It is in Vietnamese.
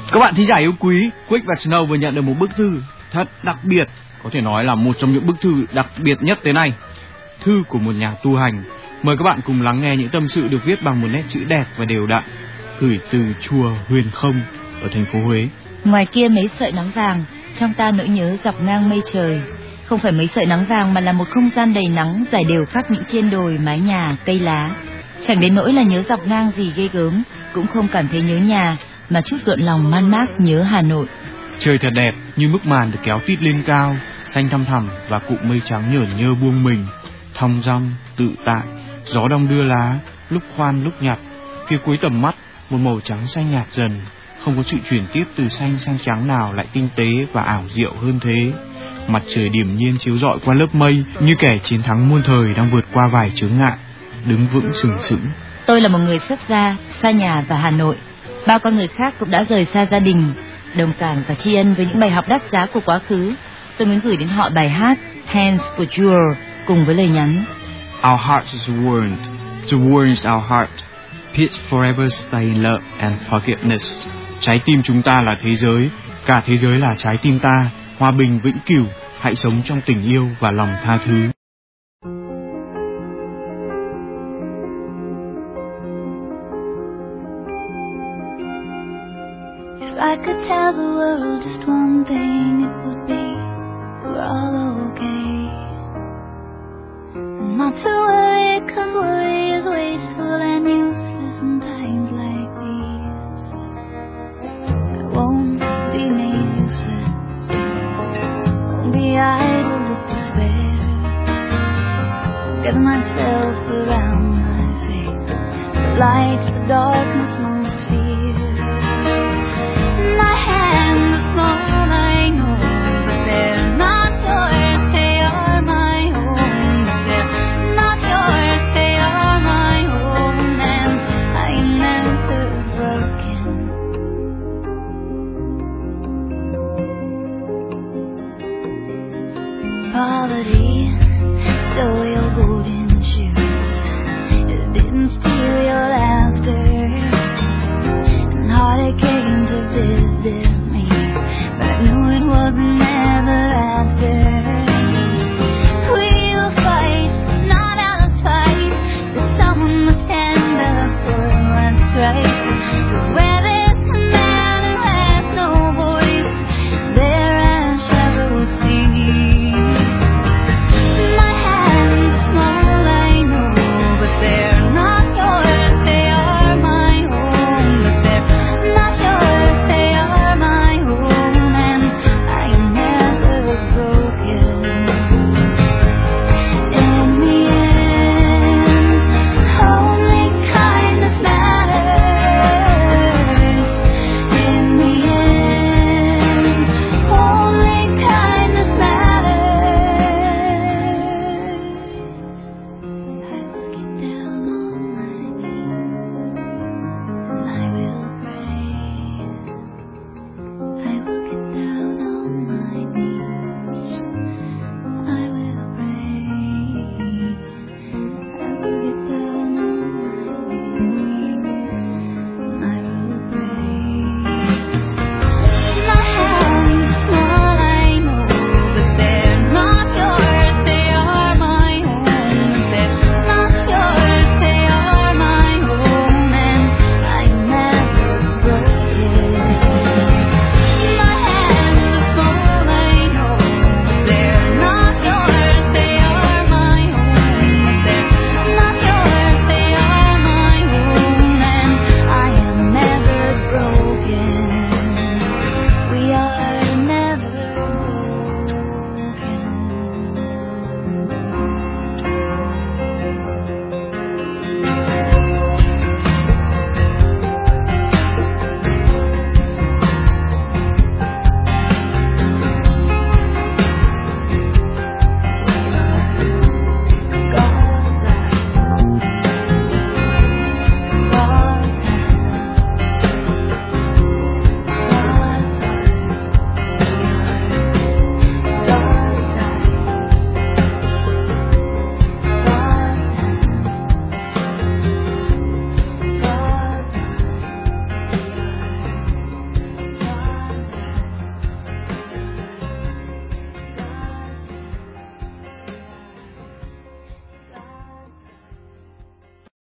Các bạn thính giả yêu quý, Quick và Snow vừa nhận được một bức thư thật đặc biệt, có thể nói là một trong những bức thư đặc biệt nhất tới nay. Thư của một nhà tu hành. Mời các bạn cùng lắng nghe những tâm sự được viết bằng một nét chữ đẹp và đều đặn, gửi từ chùa Huyền Không ở thành phố Huế. Ngoài kia mấy sợi nắng vàng, trong ta nỗi nhớ dọc ngang mây trời. Không phải mấy sợi nắng vàng mà là một không gian đầy nắng trải đều khắp những trên đồi, mái nhà, cây lá. Chẳng đến nỗi là nhớ dọc ngang gì ghê gớm, cũng không cảm thấy nhớ nhà, mà chút gợn lòng man mác nhớ Hà Nội. Trời thật đẹp, như bức màn được kéo tít lên cao, xanh thăm thẳm và cụm mây trắng nhởn nhơ buông mình, thong dong, tự tại, gió đông đưa lá, lúc khoan lúc nhặt. Phía cuối tầm mắt, một màu trắng xanh nhạt dần, không có sự chuyển tiếp từ xanh sang trắng nào lại tinh tế và ảo diệu hơn thế. Mặt trời điềm nhiên chiếu rọi qua lớp mây, như kẻ chiến thắng muôn thời đang vượt qua vài chướng ngại, đứng vững sừng sững. Tôi là một người xuất gia, xa nhà và Hà Nội. Bao con người khác cũng đã rời xa gia đình. Đồng cảm và tri ân với những bài học đắt giá của quá khứ, tôi muốn gửi đến họ bài hát Hands for Jewel cùng với lời nhắn: Our heart is warmed, the war is our heart. Peace forever, stay in love and forgiveness. Trái tim chúng ta là thế giới, cả thế giới là trái tim ta. Hòa bình vĩnh cửu, hãy sống trong tình yêu và lòng tha thứ. If I could tell the world just one thing, it would be we're all okay. And not to worry, 'cause worry is wasteful and useless in times like these. I won't be made useless, won't be idle with despair. Get myself around my faith, the lights, the darkness,